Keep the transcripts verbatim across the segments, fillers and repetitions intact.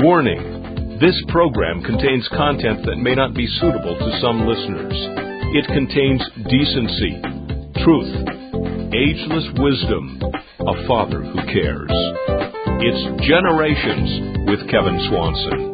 Warning: this program contains content that may not be suitable to some listeners. It contains decency, truth, ageless wisdom, a father who cares. It's Generations with Kevin Swanson.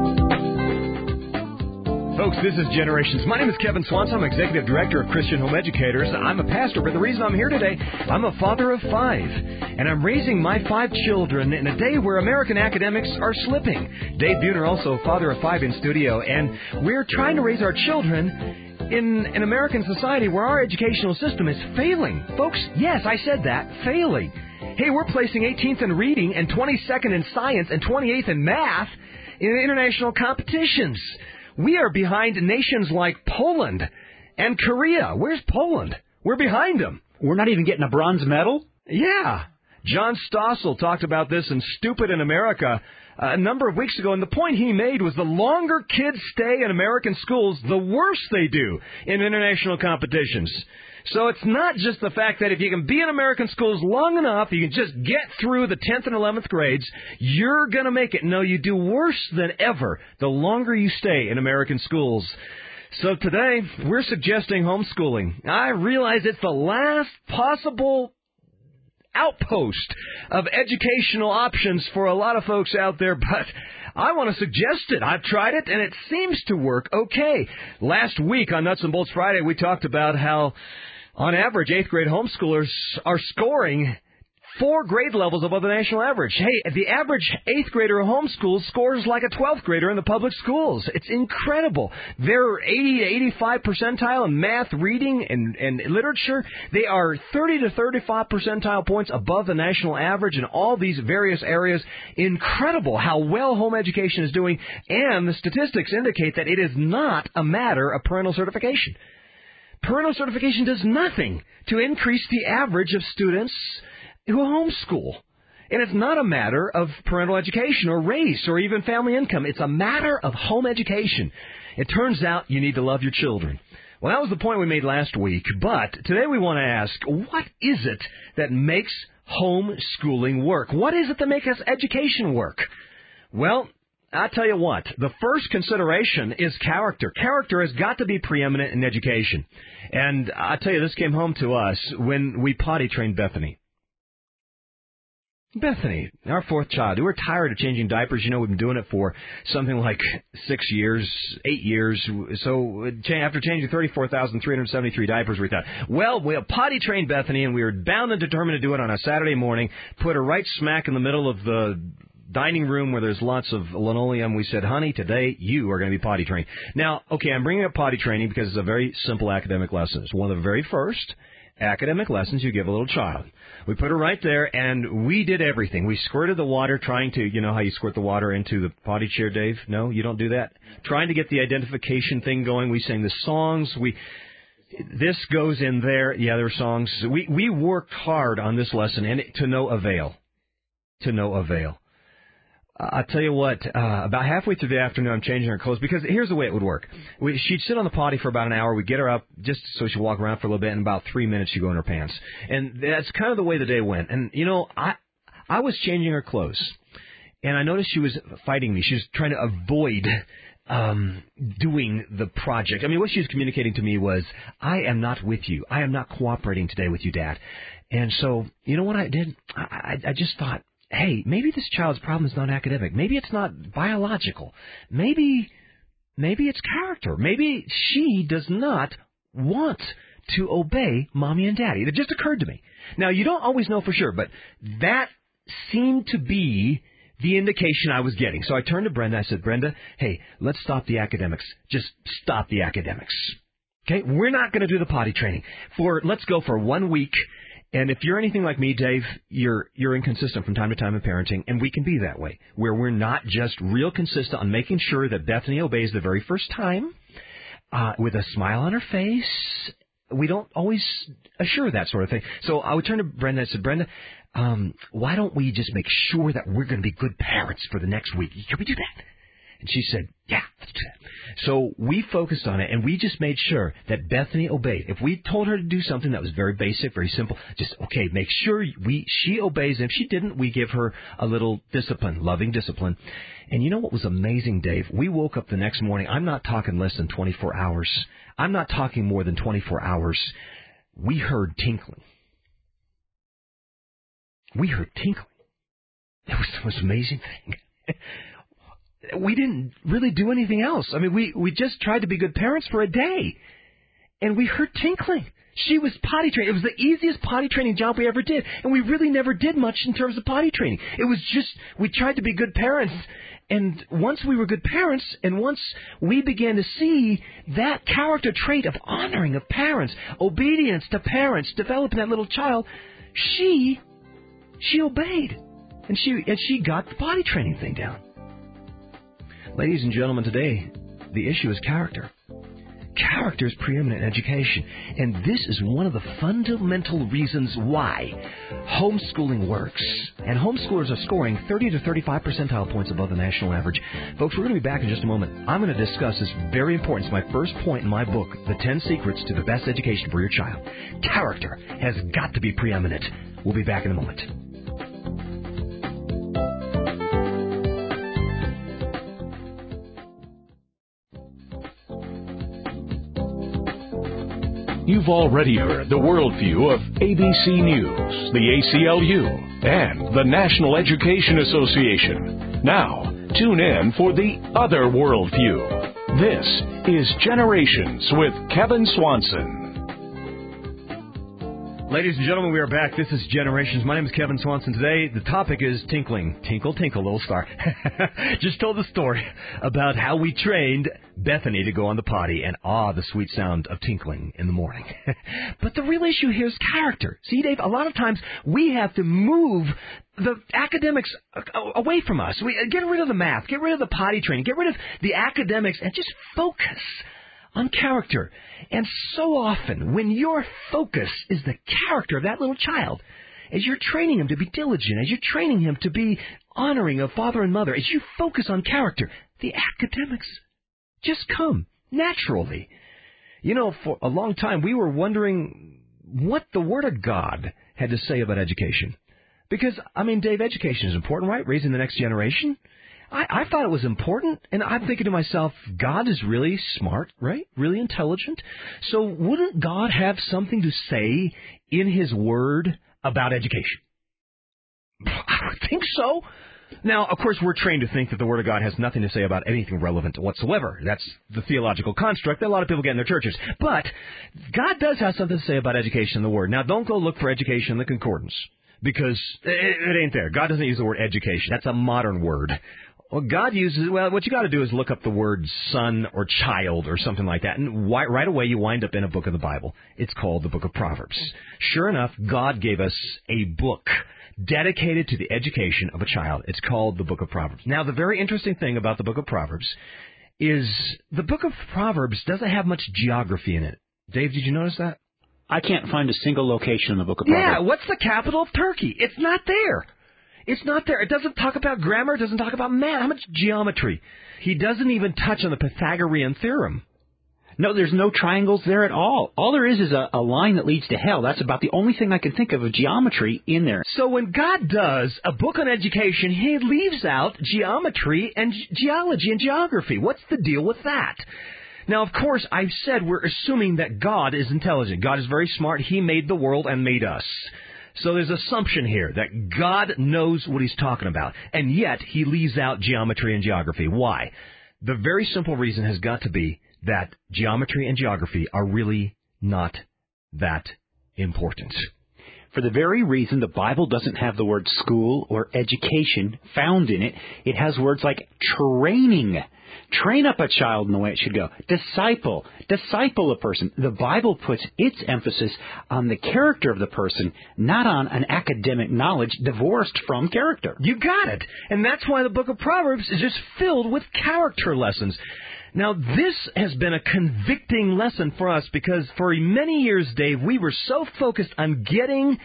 Folks, this is Generations. My name is Kevin Swanson. I'm Executive Director of Christian Home Educators. I'm a pastor, but the reason I'm here today, I'm a father of five, and I'm raising my five children in a day where American academics are slipping. Dave Buhner, also a father of five in studio, and we're trying to raise our children in an American society where our educational system is failing. Folks, yes, I said that, failing. Hey, we're placing eighteenth in reading and twenty-second in science and twenty-eighth in math in international competitions. We are behind nations like Poland and Korea. Where's Poland? We're behind them. We're not even getting a bronze medal? Yeah. John Stossel talked about this in Stupid in America a number of weeks ago, and the point he made was the longer kids stay in American schools, the worse they do in international competitions. So it's not just the fact that if you can be in American schools long enough, you can just get through the tenth and eleventh grades, you're going to make it. No, you do worse than ever the longer you stay in American schools. So today, we're suggesting homeschooling. I realize it's the last possible outpost of educational options for a lot of folks out there, but I want to suggest it. I've tried it, and it seems to work okay. Last week on Nuts and Bolts Friday, we talked about how on average, eighth grade homeschoolers are scoring four grade levels above the national average. Hey, the average eighth grader who homeschools scores like a twelfth grader in the public schools. It's incredible. They're eighty to eighty-five percentile in math, reading, and, and literature. They are thirty to thirty-five percentile points above the national average in all these various areas. Incredible how well home education is doing, and the statistics indicate that it is not a matter of parental certification. Parental certification does nothing to increase the average of students who homeschool. And it's not a matter of parental education or race or even family income. It's a matter of home education. It turns out you need to love your children. Well, that was the point we made last week. But today we want to ask, what is it that makes homeschooling work? What is it that makes education work? Well, I tell you what, the first consideration is character. Character has got to be preeminent in education. And I tell you, this came home to us when we potty trained Bethany. Bethany, our fourth child. We were tired of changing diapers. You know, we've been doing it for something like six years, eight years. So after changing thirty-four thousand three hundred seventy-three diapers, we thought, well, we'll potty train Bethany, and we were bound and determined to do it on a Saturday morning, put her right smack in the middle of the dining room where there's lots of linoleum. We said, honey, today you are going to be potty trained. Now, okay, I'm bringing up potty training because it's a very simple academic lesson. It's one of the very first academic lessons you give a little child. We put her right there, and we did everything. We squirted the water, trying to, you know how you squirt the water into the potty chair, Dave? No, you don't do that? Trying to get the identification thing going. We sang the songs. We... This goes in there. Yeah, there are songs. We, we worked hard on this lesson, and it, to no avail. To no avail. I'll tell you what, uh, about halfway through the afternoon, I'm changing her clothes, because here's the way it would work. We, she'd sit on the potty for about an hour. We'd get her up just so she'd walk around for a little bit, and in about three minutes she'd go in her pants. And that's kind of the way the day went. And, you know, I I was changing her clothes, and I noticed she was fighting me. She was trying to avoid um, doing the project. I mean, what she was communicating to me was, I am not with you. I am not cooperating today with you, Dad. And so, you know what I did? I, I, I just thought, hey, maybe this child's problem is not academic. Maybe it's not biological. Maybe, maybe it's character. Maybe she does not want to obey Mommy and Daddy. It just occurred to me. Now, you don't always know for sure, but that seemed to be the indication I was getting. So I turned to Brenda. I said, Brenda, hey, let's stop the academics. Just stop the academics. Okay? We're not going to do the potty training. For let's go for one week. And if you're anything like me, Dave, you're you're inconsistent from time to time in parenting, and we can be that way, where we're not just real consistent on making sure that Bethany obeys the very first time, uh, with a smile on her face. We don't always assure that sort of thing. So I would turn to Brenda and I said, Brenda, um, why don't we just make sure that we're going to be good parents for the next week? Can we do that? And she said, yeah, let's do that. So we focused on it, and we just made sure that Bethany obeyed. If we told her to do something that was very basic, very simple, just, okay, make sure we she obeys. And if she didn't, we give her a little discipline, loving discipline. And you know what was amazing, Dave? We woke up the next morning. I'm not talking less than twenty-four hours. I'm not talking more than twenty-four hours. We heard tinkling. We heard tinkling. It was the most amazing thing. We didn't really do anything else. I mean, we, we just tried to be good parents for a day. And we heard tinkling. She was potty trained. It was the easiest potty training job we ever did. And we really never did much in terms of potty training. It was just, we tried to be good parents. And once we were good parents, and once we began to see that character trait of honoring of parents, obedience to parents, developing that little child, she, she obeyed. And she, and she got the potty training thing down. Ladies and gentlemen, today, the issue is character. Character is preeminent in education, and this is one of the fundamental reasons why homeschooling works. And homeschoolers are scoring thirty to thirty-five percentile points above the national average. Folks, we're going to be back in just a moment. I'm going to discuss this very important. It's my first point in my book, The ten Secrets to the Best Education for Your Child. Character has got to be preeminent. We'll be back in a moment. You've already heard the worldview of A B C News, the A C L U, and the National Education Association. Now, tune in for the other worldview. This is Generations with Kevin Swanson. Ladies and gentlemen, we are back. This is Generations. My name is Kevin Swanson. Today, the topic is tinkling. Tinkle, tinkle, little star. Just told the story about how we trained Bethany to go on the potty, and ah, the sweet sound of tinkling in the morning. But the real issue here is character. See, Dave, a lot of times we have to move the academics away from us. We get rid of the math, get rid of the potty training, get rid of the academics, and just focus on character. And so often, when your focus is the character of that little child, as you're training him to be diligent, as you're training him to be honoring of father and mother, as you focus on character, the academics just come naturally. You know, for a long time, we were wondering what the Word of God had to say about education. Because, I mean, Dave, education is important, right? Raising the next generation. I, I thought it was important, and I'm thinking to myself, God is really smart, right? Really intelligent. So wouldn't God have something to say in His Word about education? I would think so. Now, of course, we're trained to think that the Word of God has nothing to say about anything relevant whatsoever. That's the theological construct that a lot of people get in their churches. But God does have something to say about education in the Word. Now, don't go look for education in the concordance, because it, it ain't there. God doesn't use the word education. That's a modern word. Well, God uses, well, what you got to do is look up the word son or child or something like that, and why, right away you wind up in a book of the Bible. It's called the Book of Proverbs. Sure enough, God gave us a book dedicated to the education of a child. It's called the Book of Proverbs. Now, the very interesting thing about the Book of Proverbs is the Book of Proverbs doesn't have much geography in it. Dave, did you notice that? I can't find a single location in the Book of Proverbs. Yeah, what's the capital of Turkey? It's not there. It's not there. It doesn't talk about grammar. It doesn't talk about math. How much geometry? He doesn't even touch on the Pythagorean theorem. No, there's no triangles there at all. All there is is a, a line that leads to hell. That's about the only thing I can think of of geometry in there. So when God does a book on education, He leaves out geometry and ge- geology and geography. What's the deal with that? Now, of course, I've said we're assuming that God is intelligent. God is very smart. He made the world and made us. So there's assumption here that God knows what He's talking about, and yet He leaves out geometry and geography. Why? The very simple reason has got to be that geometry and geography are really not that important. For the very reason the Bible doesn't have the word school or education found in it, it has words like training. Train up a child in the way it should go. Disciple. Disciple a person. The Bible puts its emphasis on the character of the person, not on an academic knowledge divorced from character. You got it. And that's why the book of Proverbs is just filled with character lessons. Now, this has been a convicting lesson for us because for many years, Dave, we were so focused on getting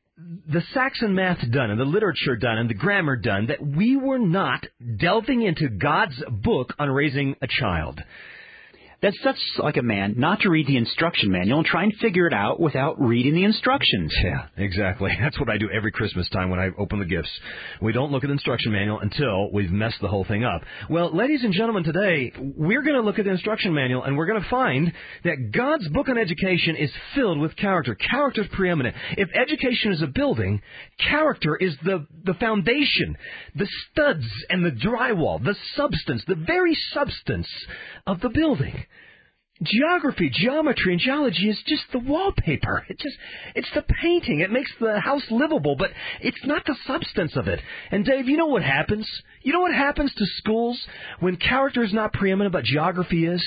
the Saxon math done and the literature done and the grammar done that we were not delving into God's book on raising a child. That's such like a man not to read the instruction manual and try and figure it out without reading the instructions. Yeah, exactly. That's what I do every Christmas time when I open the gifts. We don't look at the instruction manual until we've messed the whole thing up. Well, ladies and gentlemen, today we're going to look at the instruction manual, and we're going to find that God's book on education is filled with character. Character is preeminent. If education is a building, character is the, the foundation, the studs and the drywall, the substance, the very substance of the building. Geography, geometry, and geology is just the wallpaper. It just, it's the painting. It makes the house livable, but it's not the substance of it. And Dave, you know what happens? You know what happens to schools when character is not preeminent, but geography is?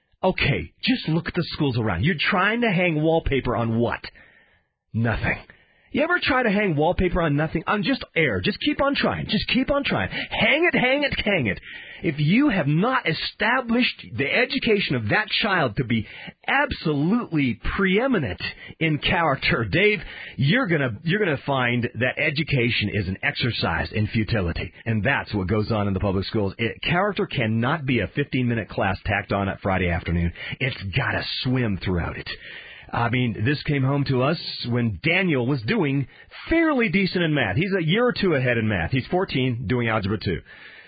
Okay, just look at the schools around. You're trying to hang wallpaper on what? Nothing. You ever try to hang wallpaper on nothing? On just air. Just keep on trying. Just keep on trying. Hang it, hang it, hang it. If you have not established the education of that child to be absolutely preeminent in character, Dave, you're gonna you're gonna find that education is an exercise in futility, and that's what goes on in the public schools. It, character cannot be a fifteen-minute class tacked on at Friday afternoon. It's got to swim throughout it. I mean, this came home to us when Daniel was doing fairly decent in math. He's a year or two ahead in math. He's fourteen, doing Algebra two.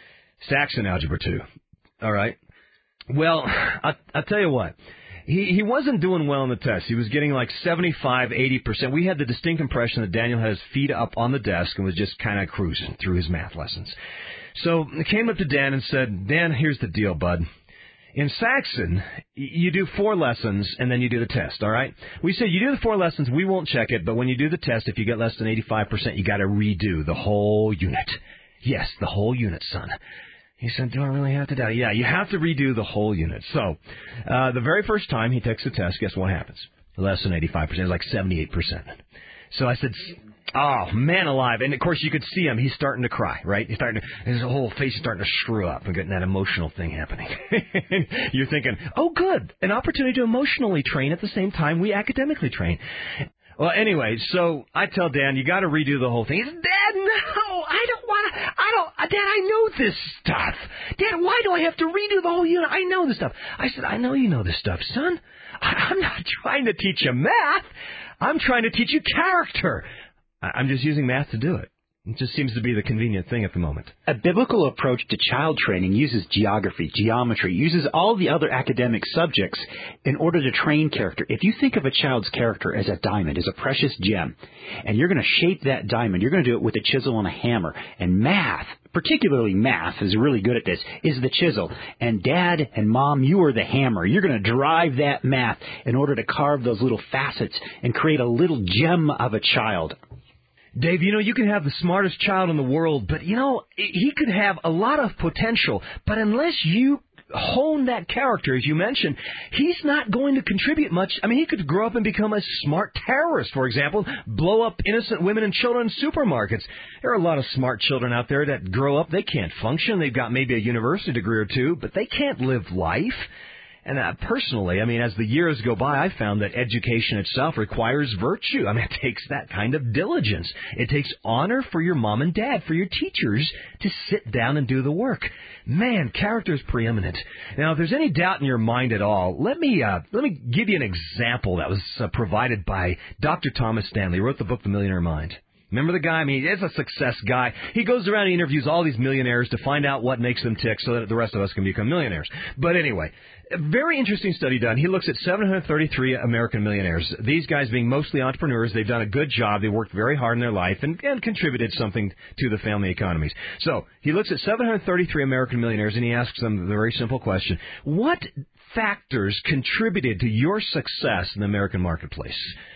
Saxon Algebra two. All right. Well, I, I'll tell you what. He he wasn't doing well on the test. He was getting like seventy-five, eighty percent. We had the distinct impression that Daniel had his feet up on the desk and was just kind of cruising through his math lessons. So I came up to Dan and said, Dan, here's the deal, bud. In Saxon, you do four lessons, and then you do the test, all right? We said you do the four lessons, we won't check it, but when you do the test, if you get less than eighty-five percent, you got to redo the whole unit. Yes, the whole unit, son. He said, do I really have to do it? Yeah, you have to redo the whole unit. So, uh, the very first time he takes the test, guess what happens? Less than eighty-five percent, it's like seventy-eight percent. So I said, oh, man alive. And, of course, you could see him. He's starting to cry, right? He's starting to, his whole face is starting to shrew up and getting that emotional thing happening. You're thinking, oh, good, an opportunity to emotionally train at the same time we academically train. Well, anyway, so I tell Dan, you got to redo the whole thing. He says, Dad, no, I don't want to, I don't, Dad, I know this stuff. Dad, why do I have to redo the whole unit? I know this stuff. I said, I know you know this stuff, son. I'm not trying to teach you math. I'm trying to teach you character. I'm just using math to do it. It just seems to be the convenient thing at the moment. A biblical approach to child training uses geography, geometry, uses all the other academic subjects in order to train character. If you think of a child's character as a diamond, as a precious gem, and you're going to shape that diamond, you're going to do it with a chisel and a hammer. And math, particularly math, is really good at this, is the chisel. And Dad and Mom, you are the hammer. You're going to drive that math in order to carve those little facets and create a little gem of a child. Dave, you know, you can have the smartest child in the world, but, you know, he could have a lot of potential. But unless you hone that character, as you mentioned, he's not going to contribute much. I mean, he could grow up and become a smart terrorist, for example, blow up innocent women and children in supermarkets. There are a lot of smart children out there that grow up, they can't function. They've got maybe a university degree or two, but they can't live life. And uh, personally, I mean, as the years go by, I found that education itself requires virtue. I mean, it takes that kind of diligence. It takes honor for your mom and dad, for your teachers, to sit down and do the work. Man, character is preeminent. Now, if there's any doubt in your mind at all, let me uh, let me give you an example that was uh, provided by Doctor Thomas Stanley. He wrote the book, The Millionaire Mind. Remember the guy? I mean, he's a success guy. He goes around and interviews all these millionaires to find out what makes them tick so that the rest of us can become millionaires. But anyway, a very interesting study done. He looks at seven hundred thirty-three American millionaires. These guys being mostly entrepreneurs, they've done a good job. They worked very hard in their life and, and contributed something to the family economies. So he looks at seven hundred thirty-three American millionaires and he asks them a very simple question. What factors contributed to your success in the American marketplace?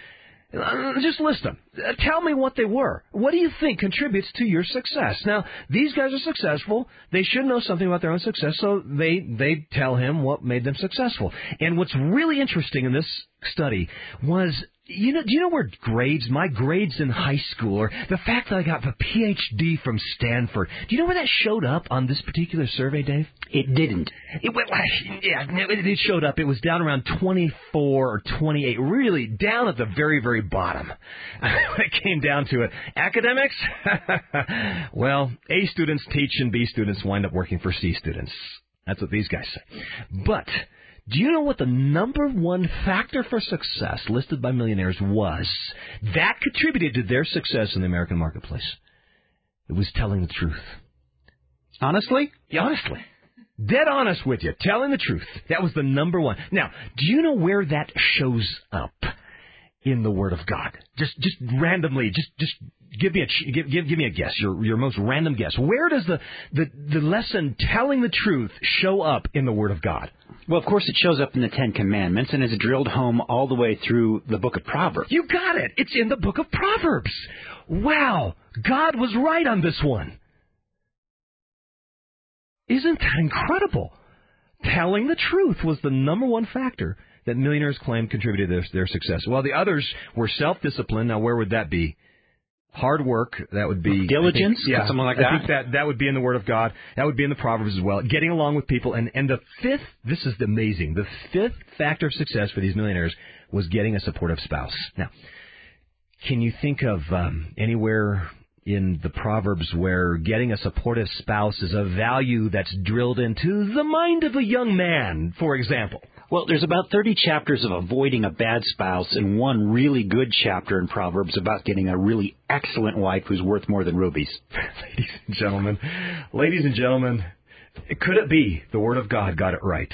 Just list them. Tell me what they were. What do you think contributes to your success? Now, these guys are successful. They should know something about their own success, so they they tell him what made them successful. And what's really interesting in this study was, you know, do you know where grades, my grades in high school, or the fact that I got a P H D from Stanford, do you know where that showed up on this particular survey, Dave? It didn't. It went, yeah, it showed up. It was down around twenty-four or twenty-eight, really down at the very, very bottom. When it came down to it, academics, well, A students teach and B students wind up working for C students. That's what these guys say. But Do you know what the number one factor for success listed by millionaires was that contributed to their success in the American marketplace? It was telling the truth. Honestly? Yeah, honestly. Dead honest with you. Telling the truth. That was the number one. Now, do you know where that shows up in the Word of God? Just just randomly, just just give me a give give, give me a guess. Your your most random guess. Where does the, the, the lesson telling the truth show up in the Word of God? Well, of course, it shows up in the Ten Commandments and is drilled home all the way through the book of Proverbs. You got it. It's in the book of Proverbs. Wow. God was right on this one. Isn't that incredible? Telling the truth was the number one factor that millionaires claimed contributed to their, their success. While the others were self-discipline. Now, where would that be? Hard work, that would be... Diligence, think, yeah, something like that. I think that, that would be in the Word of God. That would be in the Proverbs as well. Getting along with people. And, and the fifth, this is amazing, the fifth factor of success for these millionaires was getting a supportive spouse. Now, can you think of um, anywhere in the Proverbs where getting a supportive spouse is a value that's drilled into the mind of a young man, for example? Well, there's about thirty chapters of avoiding a bad spouse and one really good chapter in Proverbs about getting a really excellent wife who's worth more than rubies. Ladies and gentlemen, ladies and gentlemen, could it be the Word of God got it right?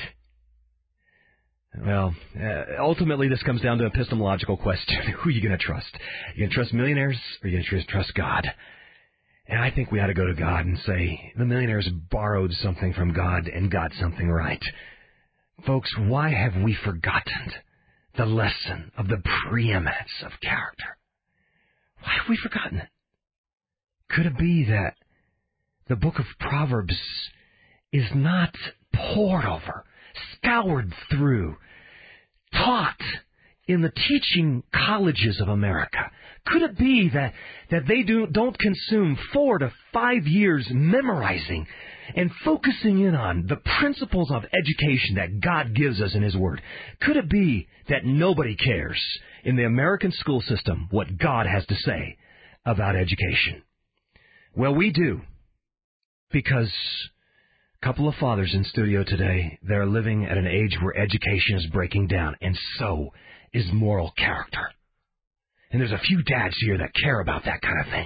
Well, uh, ultimately this comes down to an epistemological question. Who are you going to trust? Are you going to trust millionaires or are you going to trust God? And I think we ought to go to God and say, the millionaires borrowed something from God and got something right. Folks, why have we forgotten the lesson of the preeminence of character? Why have we forgotten it? Could it be that the book of Proverbs is not pored over, scoured through, taught in the teaching colleges of America? Could it be that, that they do, don't consume four to five years memorizing and focusing in on the principles of education that God gives us in His Word? Could it be that nobody cares in the American school system what God has to say about education? Well, we do, because a couple of fathers in studio today, they're living at an age where education is breaking down, and so is moral character. And there's a few dads here that care about that kind of thing.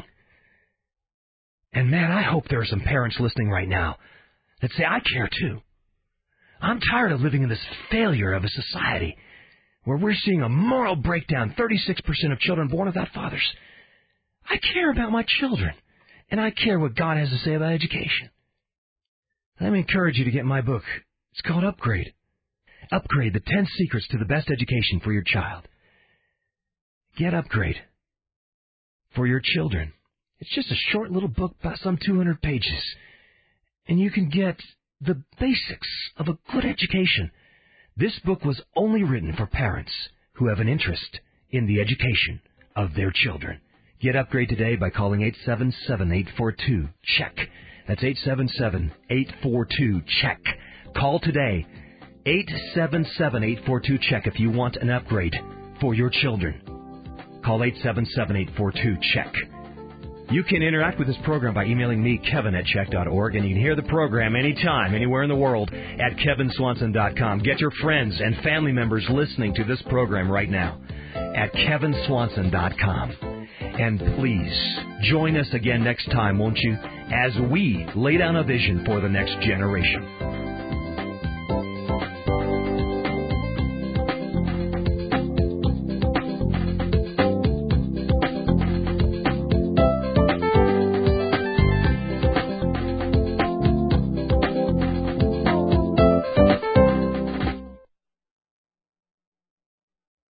And man, I hope there are some parents listening right now that say, I care too. I'm tired of living in this failure of a society where we're seeing a moral breakdown, thirty-six percent of children born without fathers. I care about my children, and I care what God has to say about education. Let me encourage you to get my book. It's called Upgrade. Upgrade, the ten Secrets to the Best Education for Your Child. Get Upgrade for your children. It's just a short little book, about some two hundred pages. And you can get the basics of a good education. This book was only written for parents who have an interest in the education of their children. Get Upgrade today by calling eight seven seven, eight four two, CHECK. That's eight seven seven, eight four two, CHECK. Call today, eight seven seven, eight four two, CHECK, if you want an upgrade for your children. Call eight seven seven, eight four two, CHECK. You can interact with this program by emailing me, Kevin at check dot org, and you can hear the program anytime, anywhere in the world at kevin swanson dot com. Get your friends and family members listening to this program right now at kevin swanson dot com. And please, join us again next time, won't you, as we lay down a vision for the next generation.